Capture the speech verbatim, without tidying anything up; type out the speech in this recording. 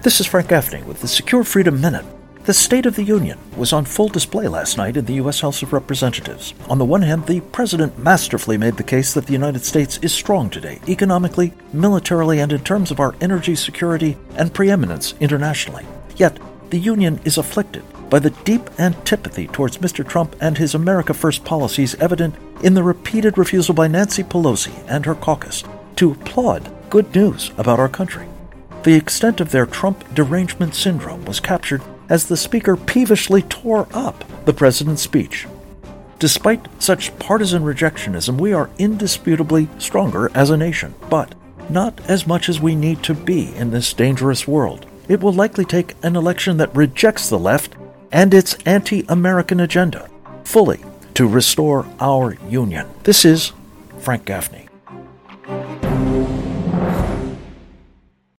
This is Frank Gaffney with the Secure Freedom Minute. The State of the Union was on full display last night in the U S House of Representatives. On the one hand, the President masterfully made the case that the United States is strong today, economically, militarily, and in terms of our energy security and preeminence internationally. Yet, the Union is afflicted by the deep antipathy towards Mister Trump and his America First policies evident in the repeated refusal by Nancy Pelosi and her caucus to applaud good news about our country. The extent of their Trump derangement syndrome was captured as the speaker peevishly tore up the president's speech. Despite such partisan rejectionism, we are indisputably stronger as a nation, but not as much as we need to be in this dangerous world. It will likely take an election that rejects the left and its anti-American agenda fully to restore our union. This is Frank Gaffney.